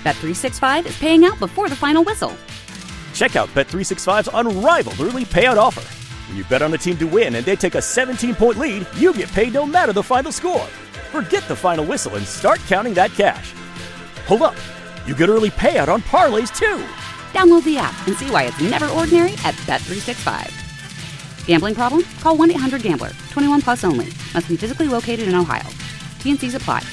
Bet365 is paying out before the final whistle. Check out Bet365's unrivaled early payout offer. When you bet on a team to win and they take a 17-point lead, you get paid no matter the final score. Forget the final whistle and start counting that cash. Hold up. You get early payout on parlays, too. Download the app and see why it's never ordinary at Bet365. Gambling problem? Call 1-800-GAMBLER. 21 plus only. Must be physically located in Ohio. T&Cs apply.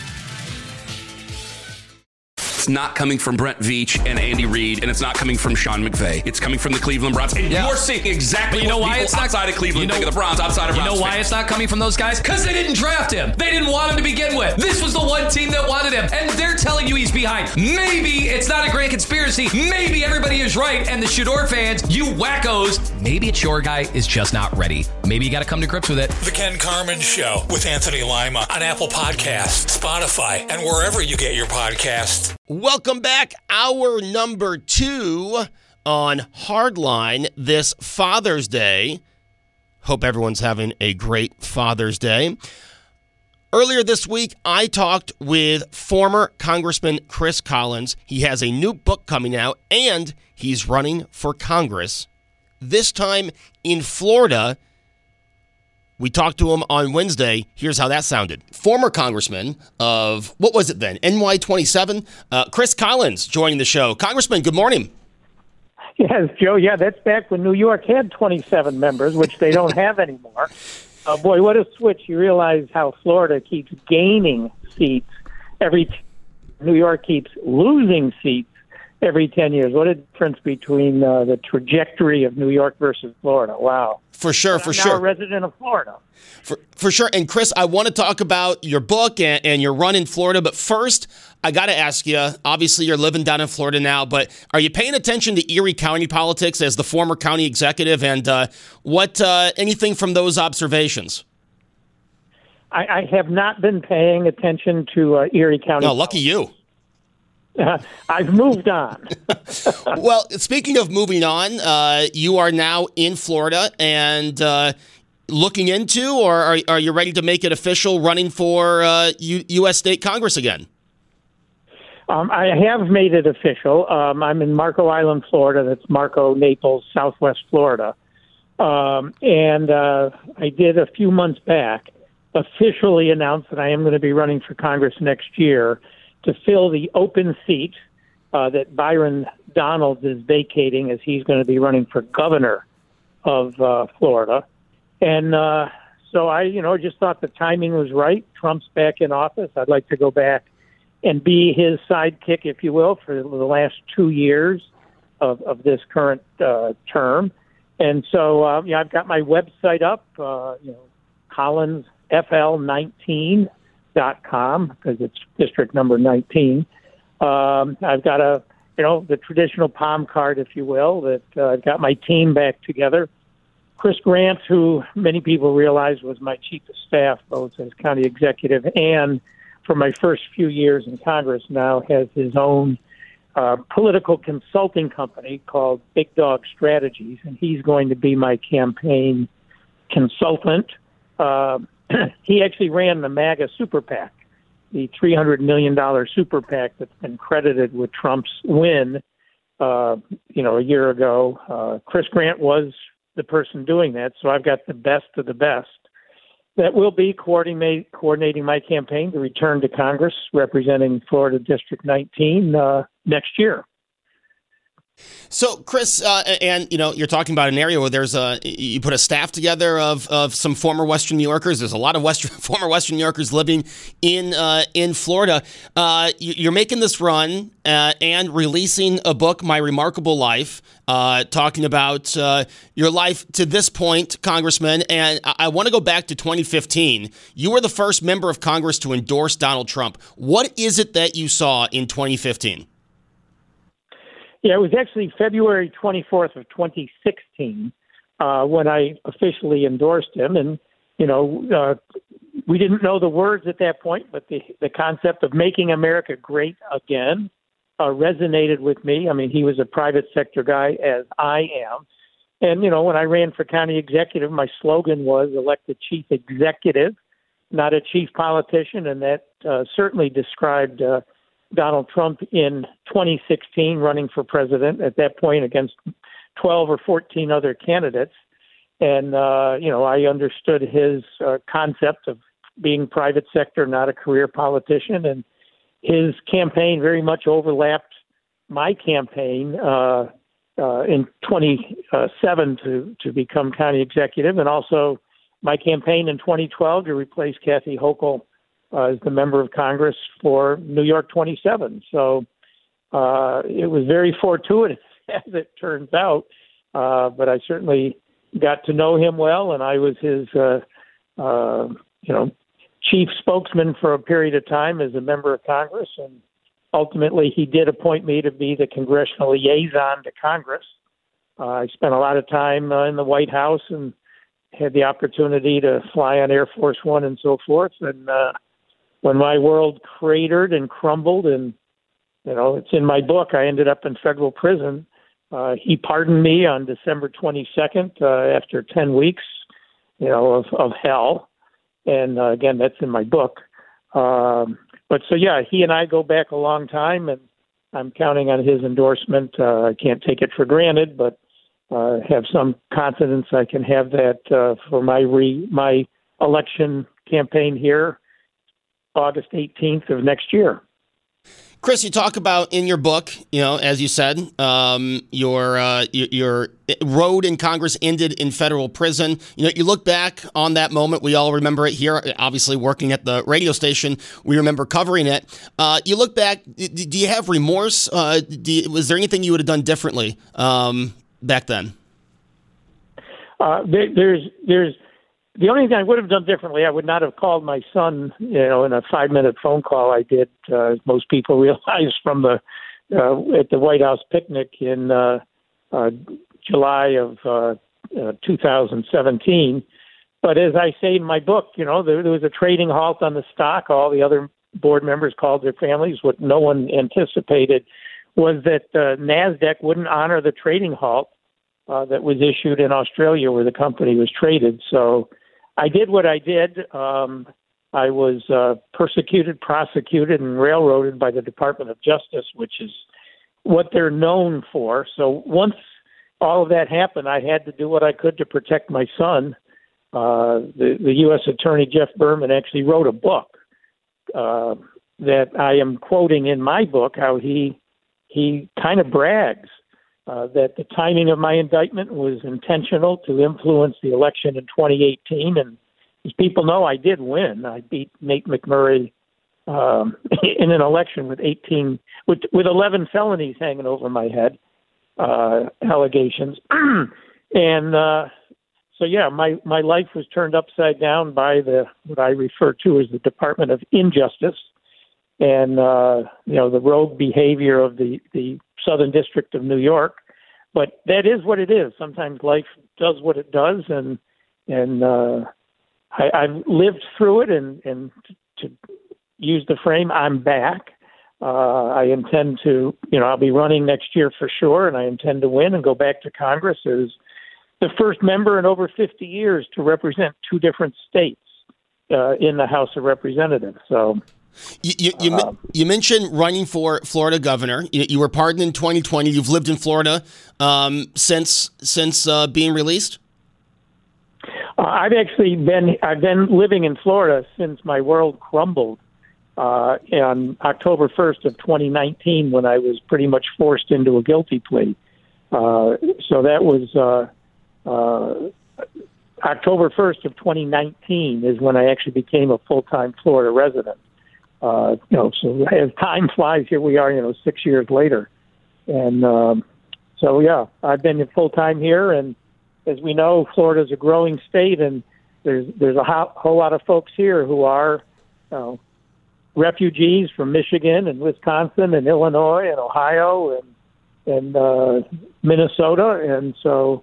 It's not coming from Brent Veach and Andy Reid, and it's not coming from Sean McVay. It's coming from the Cleveland Browns. And you're seeing exactly what people outside of Cleveland think of the Browns, outside of Browns. You know why it's not coming from those guys? Because they didn't draft him. They didn't want him to begin with. This was the one team that wanted him, and they're telling you he's behind. Maybe it's not a grand conspiracy. Maybe everybody is right, and the Shador fans, you wackos, maybe it's your guy is just not ready. Maybe you got to come to grips with it. The Ken Carman Show with Anthony Lima on Apple Podcasts, Spotify, and wherever you get your podcasts. Welcome back. Hour number 2 on Hardline this Father's Day. Hope everyone's having a great Father's Day. Earlier this week, I talked with former Congressman Chris Collins. He has a new book coming out, and he's running for Congress, this time in Florida. We talked to him on Wednesday. Here's how that sounded. Former Congressman of, what was it then, NY27? Chris Collins joining the show. Congressman, good morning. Yes, Joe. Yeah, that's back when New York had 27 members, which they don't have anymore. Boy, what a switch. You realize how Florida keeps gaining seats New York keeps losing seats every 10 years. What a difference between the trajectory of New York versus Florida. Wow. For sure, I'm now a resident of Florida. For sure. And Chris, I want to talk about your book and your run in Florida. But first, I got to ask you, obviously you're living down in Florida now, but are you paying attention to Erie County politics as the former county executive? And anything from those observations? I have not been paying attention to Erie County. No, lucky you. I've moved on. Well, speaking of moving on, you are now in Florida and looking into, or are you ready to make it official, running for U.S. State Congress again? I have made it official. I'm in Marco Island, Florida. That's Marco, Naples, Southwest Florida. And I did a few months back officially announce that I am going to be running for Congress next year to fill the open seat that Byron Donalds is vacating, as he's going to be running for governor of Florida. And so I, just thought the timing was right. Trump's back in office. I'd like to go back and be his sidekick, if you will, for the last 2 years of this current term. And so, I've got my website up, collinsfl19.com, because it's district number 19. I've got the traditional palm card, if you will, that I've got my team back together. Chris Grant, who many people realize was my chief of staff, both as county executive and for my first few years in Congress, now has his own political consulting company called Big Dog Strategies, and he's going to be my campaign consultant. He actually ran the MAGA Super PAC, the $300 million Super PAC that's been credited with Trump's win, a year ago. Chris Grant was the person doing that, so I've got the best of the best that will be coordinating my campaign to return to Congress representing Florida District 19 next year. So, Chris, you're talking about an area where you put a staff together of some former Western New Yorkers. There's a lot of former Western New Yorkers living in Florida. You're making this run and releasing a book, My Remarkable Life, talking about your life to this point, Congressman. And I want to go back to 2015. You were the first member of Congress to endorse Donald Trump. What is it that you saw in 2015? Yeah, it was actually February 24th of 2016 when I officially endorsed him. And, we didn't know the words at that point, but the concept of making America great again resonated with me. I mean, he was a private sector guy, as I am. And, when I ran for county executive, my slogan was elect a chief executive, not a chief politician. And that certainly described Donald Trump in 2016, running for president at that point against 12 or 14 other candidates. And, I understood his concept of being private sector, not a career politician. And his campaign very much overlapped my campaign in 27 to become county executive, and also my campaign in 2012 to replace Kathy Hochul as the member of Congress for New York 27. So it was very fortuitous, as it turns out. But I certainly got to know him well, and I was his, chief spokesman for a period of time as a member of Congress. And ultimately, he did appoint me to be the congressional liaison to Congress. I spent a lot of time in the White House and had the opportunity to fly on Air Force One and so forth. And when my world cratered and crumbled, and, it's in my book, I ended up in federal prison. He pardoned me on December 22nd after 10 weeks, of hell. And again, that's in my book. But so, yeah, he and I go back a long time, and I'm counting on his endorsement. I can't take it for granted, but have some confidence I can have that for my election campaign here, August 18th of next year. Chris, you talk about in your book, as you said, your road in Congress ended in federal prison. You look back on that moment. We all remember it here. Obviously, working at the radio station, we remember covering it. You look back. Do you have remorse? Was there anything you would have done differently back then? There's the only thing I would have done differently, I would not have called my son, in a 5-minute phone call I did, as most people realize, from at the White House picnic in July of 2017. But as I say in my book, there was a trading halt on the stock. All the other board members called their families. What no one anticipated was that NASDAQ wouldn't honor the trading halt that was issued in Australia where the company was traded. So I did what I did. I was persecuted, prosecuted, and railroaded by the Department of Justice, which is what they're known for. So once all of that happened, I had to do what I could to protect my son. The U.S. Attorney Jeff Berman actually wrote a book that I am quoting in my book, how he kind of brags that the timing of my indictment was intentional to influence the election in 2018. And as people know, I did win. I beat Nate McMurray in an election with 11 felonies hanging over my head, allegations. And so, yeah, my life was turned upside down by what I refer to as the Department of Injustice and, the rogue behavior of the Southern District of New York. But that is what it is. Sometimes life does what it does, and I've lived through it, and to use the frame, I'm back. I intend to, I'll be running next year for sure, and I intend to win and go back to Congress as the first member in over 50 years to represent two different states in the House of Representatives. So. You mentioned running for Florida governor. You were pardoned in 2020. You've lived in Florida since being released? I've been living in Florida since my world crumbled on October 1st of 2019, when I was pretty much forced into a guilty plea. So that was October 1st of 2019 is when I actually became a full-time Florida resident. So as time flies, here we are, 6 years later. And so, yeah, I've been full-time here. And as we know, Florida's a growing state, and there's a whole lot of folks here who are refugees from Michigan and Wisconsin and Illinois and Ohio and Minnesota. And so,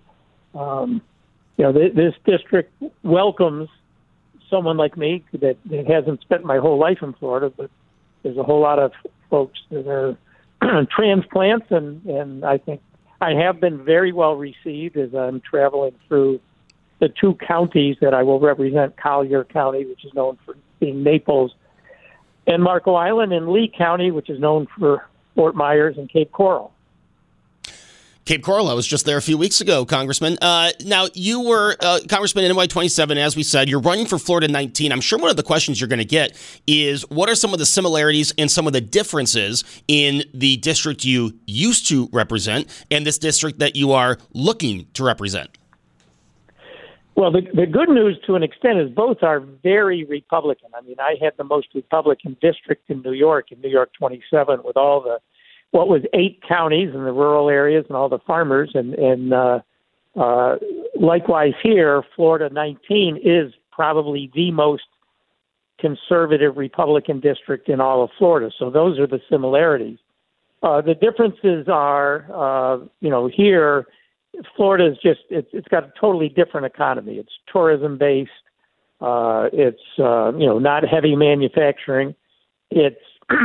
this district welcomes someone like me that hasn't spent my whole life in Florida, but there's a whole lot of folks that are transplants, and I think I have been very well received as I'm traveling through the two counties that I will represent, Collier County, which is known for being Naples' and Marco Island in Lee County, which is known for Fort Myers and Cape Coral. Cape Coral, I was just there a few weeks ago, Congressman. Now, you were Congressman in NY27, as we said. You're running for Florida 19. I'm sure one of the questions you're going to get is, what are some of the similarities and some of the differences in the district you used to represent and this district that you are looking to represent? Well, the good news to an extent is both are very Republican. I mean, I had the most Republican district in New York 27, with all the what was 8 counties in the rural areas and all the farmers. And likewise here, Florida 19 is probably the most conservative Republican district in all of Florida. So those are the similarities. The differences are, here, Florida is just, it's got a totally different economy. It's tourism based. It's, not heavy manufacturing. It's,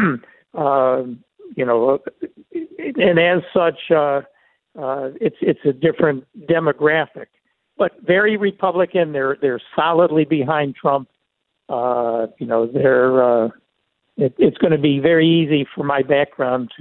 and as such, it's a different demographic, but very Republican. They're solidly behind Trump. It's going to be very easy for my background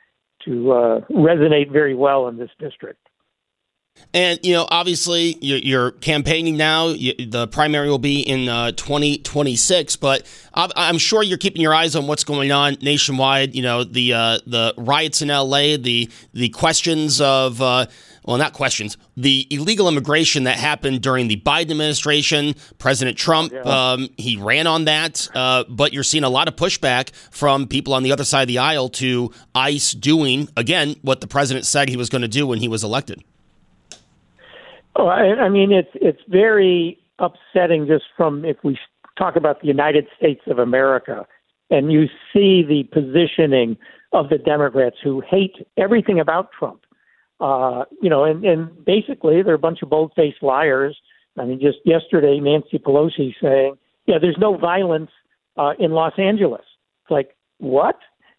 to resonate very well in this district. And, obviously you're campaigning now. The primary will be in 2026, but I'm sure you're keeping your eyes on what's going on nationwide. The riots in L.A., the questions of, not questions, the illegal immigration that happened during the Biden administration. President Trump, he ran on that, but you're seeing a lot of pushback from people on the other side of the aisle to ICE doing, again, what the president said he was going to do when he was elected. Oh, I mean, it's very upsetting just from, if we talk about the United States of America, and you see the positioning of the Democrats who hate everything about Trump. And basically they're a bunch of bold-faced liars. I mean, just yesterday, Nancy Pelosi saying, there's no violence in Los Angeles. It's like, what?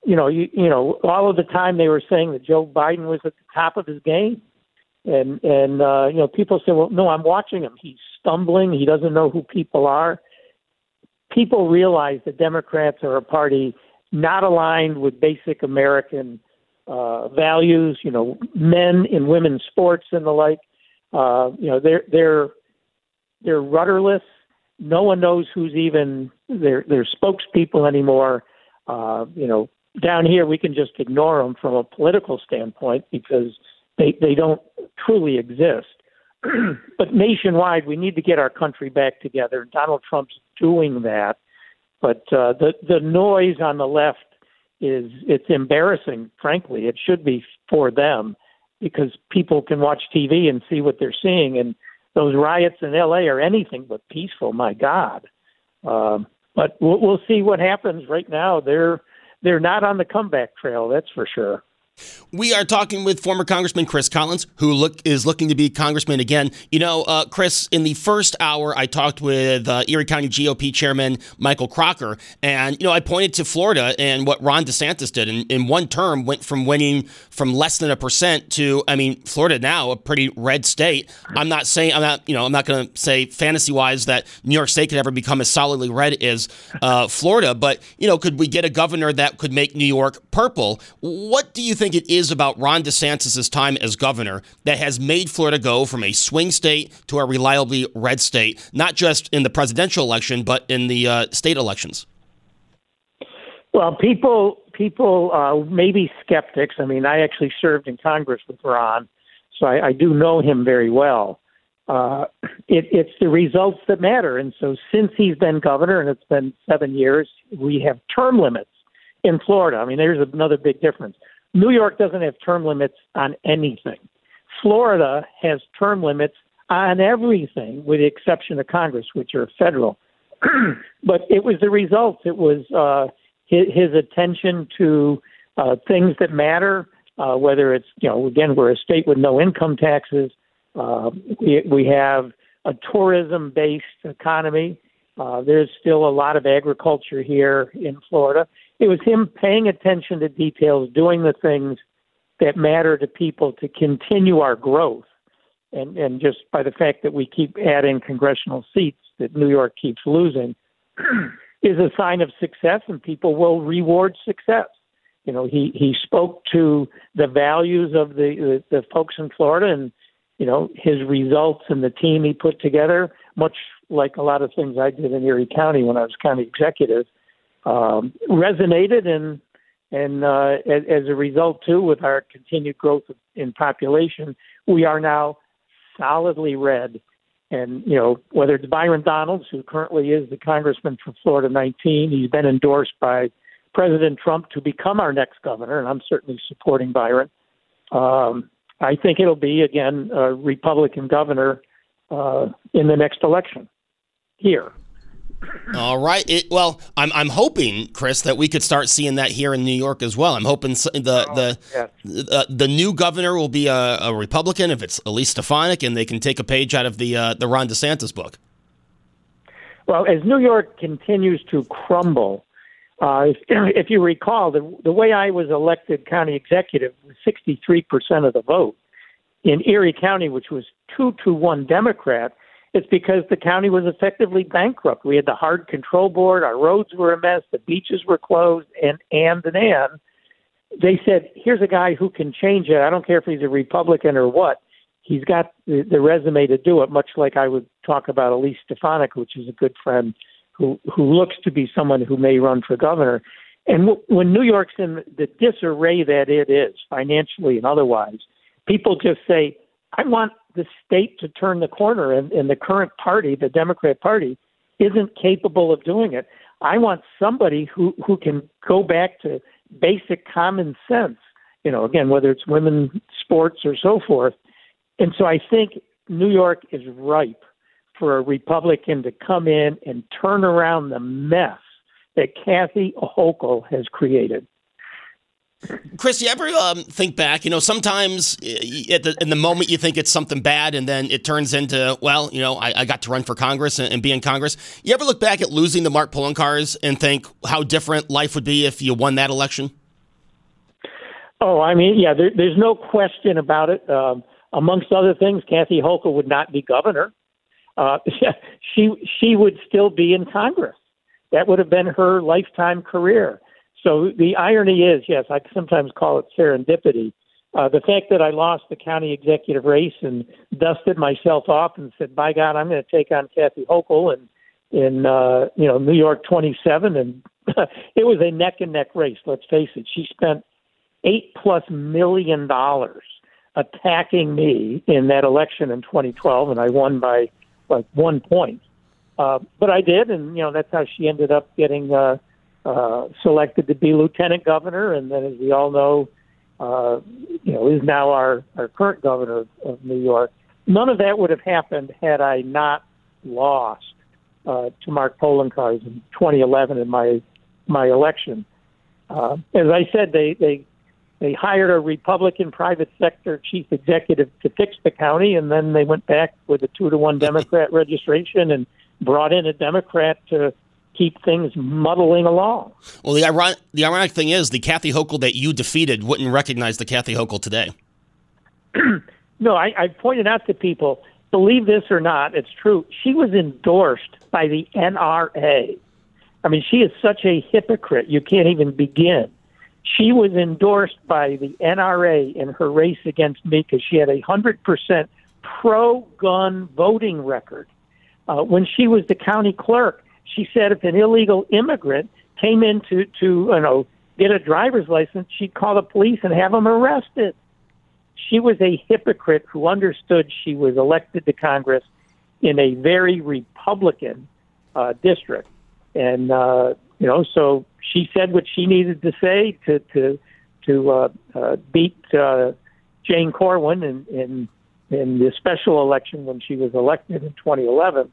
All of the time they were saying that Joe Biden was at the top of his game. And people say, well, no, I'm watching him. He's stumbling. He doesn't know who people are. People realize that Democrats are a party not aligned with basic American values, men and women's sports and the like. They're rudderless. No one knows who's even their spokespeople anymore. Down here we can just ignore them from a political standpoint because they don't truly exist. But nationwide, we need to get our country back together. Donald Trump's doing that. But the noise on the left it's embarrassing, frankly. It should be for them because people can watch TV and see what they're seeing. And those riots in L.A. are anything but peaceful, my God. But we'll see what happens. Right now, they're not on the comeback trail, that's for sure. We are talking with former Congressman Chris Collins, who is looking to be Congressman again. Chris, in the first hour, I talked with Erie County GOP Chairman Michael Crocker, and, I pointed to Florida and what Ron DeSantis did. In one term, went from winning from less than 1% to, Florida now, a pretty red state. I'm not going to say fantasy-wise that New York State could ever become as solidly red as Florida, but, could we get a governor that could make New York purple? What do you think it is about Ron DeSantis' time as governor that has made Florida go from a swing state to a reliably red state, not just in the presidential election, but in the state elections? Well, people may be skeptics. I actually served in Congress with Ron, so I do know him very well. It's the results that matter. And so since he's been governor, and it's been 7 years, we have term limits in Florida. There's another big difference. New York doesn't have term limits on anything. Florida has term limits on everything, with the exception of Congress, which are federal. But it was the results. It was his attention to things that matter, whether it's, again, we're a state with no income taxes. We have a tourism-based economy. There's still a lot of agriculture here in Florida. It was him paying attention to details, doing the things that matter to people to continue our growth. And just by the fact that we keep adding congressional seats that New York keeps losing, is a sign of success, and people will reward success. He spoke to the values of the folks in Florida, and his results and the team he put together, much like a lot of things I did in Erie County when I was county executive, resonated, and as a result too, with our continued growth in population, we are now solidly red. And, whether it's Byron Donalds, who currently is the congressman from Florida 19, he's been endorsed by President Trump to become our next governor, and I'm certainly supporting Byron. I think it'll be, again, a Republican governor in the next election here. All right. I'm hoping, Chris, that we could start seeing that here in New York as well. I'm hoping the new governor will be a Republican, if it's Elise Stefanik, and they can take a page out of the Ron DeSantis book. Well, as New York continues to crumble, if you recall, the way I was elected county executive was 63% of the vote. In Erie County, which was 2-1 Democrat, it's because the county was effectively bankrupt. We had the hard control board, our roads were a mess, the beaches were closed, and. They said, here's a guy who can change it. I don't care if he's a Republican or what. He's got the resume to do it, much like I would talk about Elise Stefanik, which is a good friend who looks to be someone who may run for governor. And when New York's in the disarray that it is, financially and otherwise, people just say, I want the state to turn the corner, and the current party, the Democrat Party, isn't capable of doing it. I want somebody who can go back to basic common sense, again, whether it's women's sports or so forth. And so I think New York is ripe for a Republican to come in and turn around the mess that Kathy Hochul has created. Chris, you ever think back, sometimes in the moment you think it's something bad and then it turns into, I got to run for Congress and be in Congress. You ever look back at losing the Mark Poloncarz and think how different life would be if you won that election? Oh, I mean, yeah, there's no question about it. Amongst other things, Kathy Hochul would not be governor. She would still be in Congress. That would have been her lifetime career. So the irony is, yes, I sometimes call it serendipity. The fact that I lost the county executive race and dusted myself off and said, by God, I'm going to take on Kathy Hochul in New York 27. And it was a neck and neck race. Let's face it. She spent $8+ million attacking me in that election in 2012, and I won by like 1 point. But I did, and that's how she ended up getting selected to be lieutenant governor, and then, as we all know, is now our current governor of New York. None of that would have happened had I not lost to Mark Poloncarz in 2011 in my election. As I said, they hired a Republican private sector chief executive to fix the county, and then they went back with a 2-1 Democrat registration and brought in a Democrat to keep things muddling along. Well, the ironic thing is the Kathy Hochul that you defeated wouldn't recognize the Kathy Hochul today. No, I pointed out to people, believe this or not, it's true. She was endorsed by the NRA. I mean, she is such a hypocrite, you can't even begin. She was endorsed by the NRA in her race against me because she had 100% pro-gun voting record. When she was the county clerk, she said if an illegal immigrant came in to get a driver's license, she'd call the police and have them arrested. She was a hypocrite who understood she was elected to Congress in a very Republican district. And, so she said what she needed to say to beat Jane Corwin in the special election when she was elected in 2011.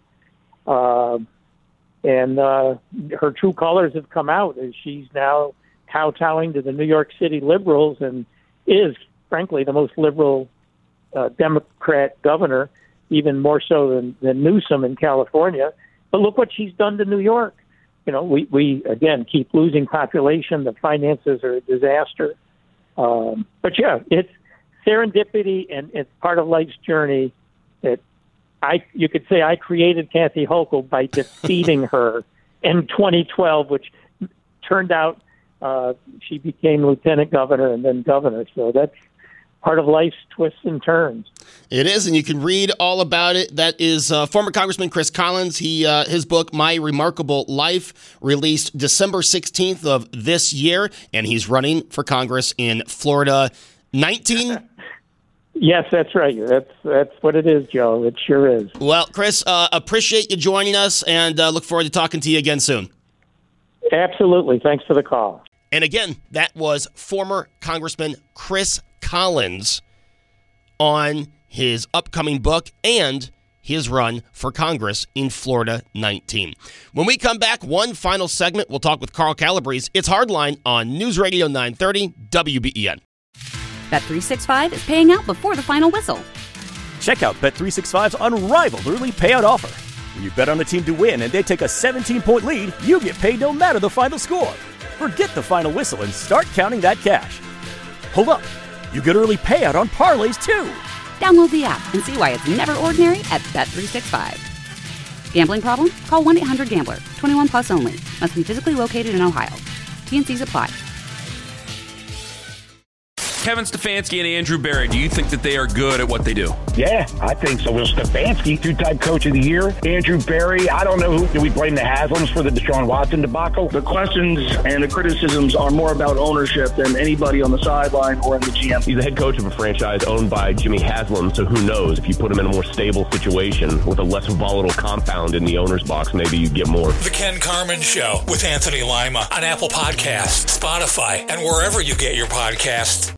And her true colors have come out as she's now kowtowing to the New York City liberals and is, frankly, the most liberal Democrat governor, even more so than Newsom in California. But look what she's done to New York. We again keep losing population. The finances are a disaster. But yeah, it's serendipity and it's part of life's journey that you could say I created Kathy Hochul by defeating her in 2012, which turned out she became lieutenant governor and then governor. So that's part of life's twists and turns. It is, and you can read all about it. That is former Congressman Chris Collins. His book, My Remarkable Life, released December 16th of this year, and he's running for Congress in Florida 19. Yes, that's right. That's what it is, Joe. It sure is. Well, Chris, appreciate you joining us, and look forward to talking to you again soon. Absolutely. Thanks for the call. And again, that was former Congressman Chris Collins on his upcoming book and his run for Congress in Florida 19. When we come back, one final segment, we'll talk with Carl Calabrese. It's Hardline on News Radio 930 WBEN. Bet365 is paying out before the final whistle. Check out Bet365's unrivaled early payout offer. When you bet on a team to win and they take a 17-point lead, you get paid no matter the final score. Forget the final whistle and start counting that cash. Hold up. You get early payout on parlays, too. Download the app and see why it's never ordinary at Bet365. Gambling problem? Call 1-800-GAMBLER. 21 plus only. Must be physically located in Ohio. T&Cs apply. Kevin Stefanski and Andrew Berry, do you think that they are good at what they do? Yeah, I think so. Well, Stefanski, two-time coach of the year. Andrew Berry, I don't know who. Do we blame the Haslams for the Deshaun Watson debacle? The questions and the criticisms are more about ownership than anybody on the sideline or in the GM. He's the head coach of a franchise owned by Jimmy Haslam, so who knows? If you put him in a more stable situation with a less volatile compound in the owner's box, maybe you get more. The Ken Carman Show with Anthony Lima on Apple Podcasts, Spotify, and wherever you get your podcasts.